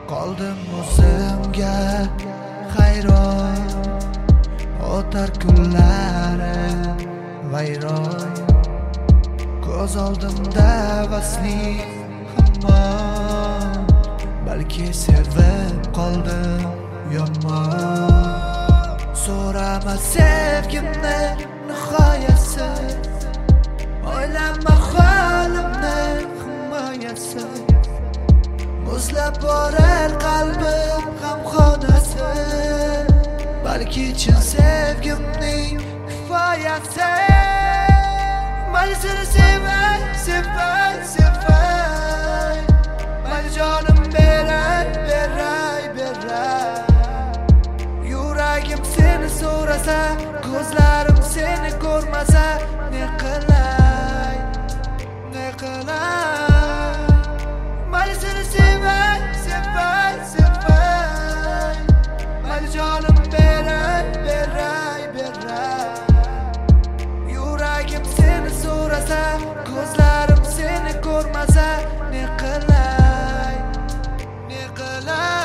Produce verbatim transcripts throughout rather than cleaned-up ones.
Qoldim o'zimga hayron, o'tar kunlarim vayron. Ko'z oldimda vasling hamon, balki sevib qoldim yomon. So'rama sevgimni nihoyasi, o'ylama holimni himoyasi. Muzlab borar qalbim g'amxonasi, balki chin sevgimning kifoyasi. Mayli seni sevay, sevay, sevay, mayli jonim beray, beray, beray. Yuragim seni so'rasa, ko'zlarim seni ko'rmasa, ne qilay, ne qilay. Mayli seni sevay, sevay, sevay, mayli jonim beray, beray, beray. Yuragim seni so'rasa, ko'zlarim seni ko'rmasa, ne qilay, ne qilay.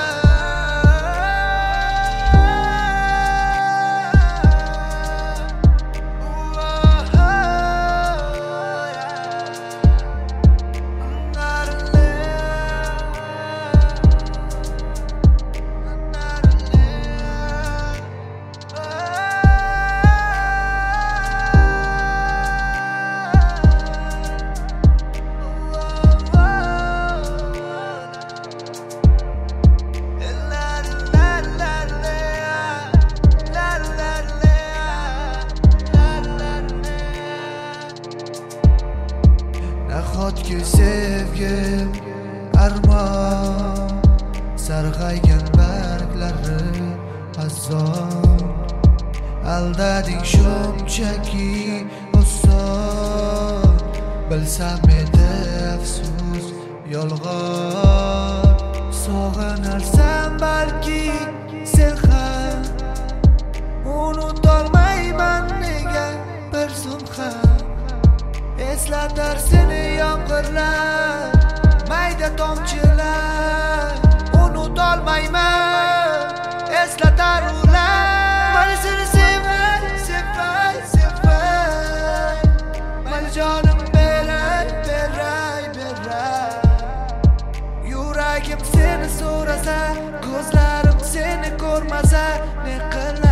Nahotki sevgim armon, sarg'aygan barglari azon. Aldading shunchaki oson, bilsam edi afsus yolg'on. Sog'inarsan balki sen ham, unutolmayman nega bir zum ham. Eslatar seni yomg'irlar, mayda tomchilar, unutolmayman, eslatar ular. Mayli seni sevay, sevay, sevay, mayli jonim beray, beray, beray. Yuragim seni so'rasa, ko'zlarim seni ko'rmasa, ne qilay.